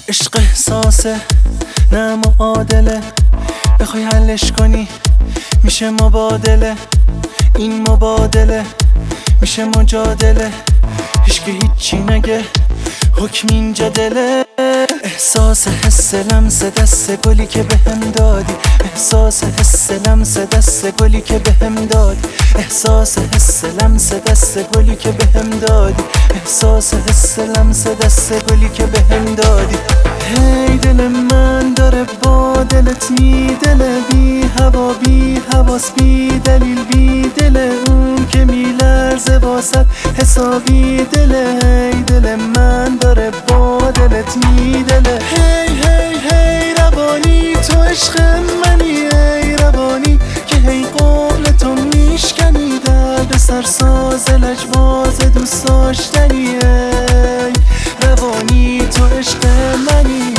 عشق احساسه نه معادله، بخوای حلش کنی میشه مبادله. این مبادله میشه مجادله، هیچکی هیچی نگه حکم اینجا دله. احساس حس لمس دست گلی که بهم دادی، احساس حس لمس دست گلی که بهم دادی، احساس حس لمس دست گلی که بهم دادی، احساس حس لمس دست گلی که بهم دادی. هی دل من داره با دلت میدله، بی هوا بی حواس بی دلیل بی دل اون که میلرزه واسط حسابی دله. هی دل من داره با دلت میدله، هی هی هی روانی تو عشق منی، ای روانی که هی قول تو میشکنی، درد سرساز لجواز دوست داشتنی. ای روانی تو عشق منی.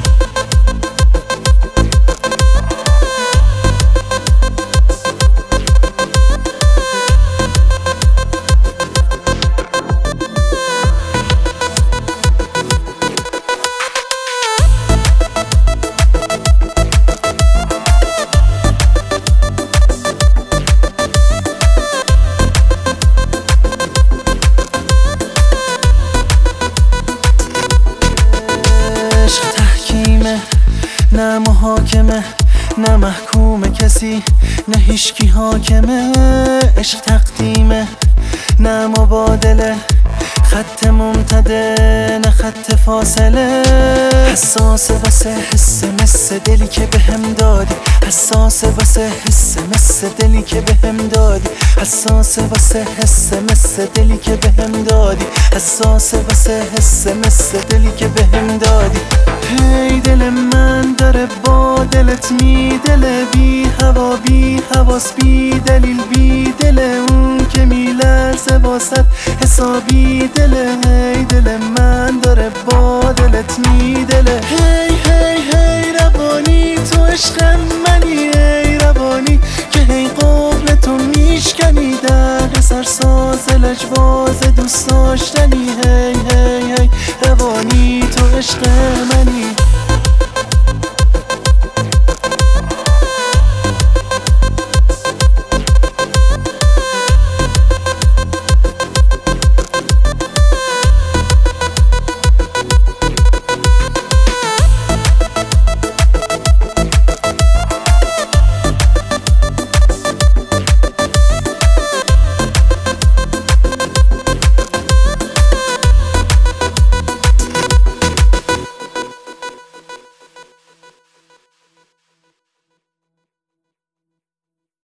عشق تحکیمه نه محاکمه، نه محکوم کسی نه هیچکی حاکمه. عشق تقدیمه نه مبادله، خط ممتده نه خط فاصله. حساس واسه حس مس دلی که بهم دادی، حساس واسه حس مس دلی که بهم دادی، حساس واسه حس مس دلی که بهم دادی، حساس واسه حس مس دلی که بهم دادی. هی دل من داره با دلت میدله، بی هوا بی حواس بی دلیل بی دل اون که میلرزه واسط حسابی دله. هی دل من داره با دلت میدله، هی هی هی روانی تو عشق منی، ای روانی که هی قول تو میشکنی، درد سرساز لجواز دوست داشتنی. هی هی هی روانی تو عشق منی.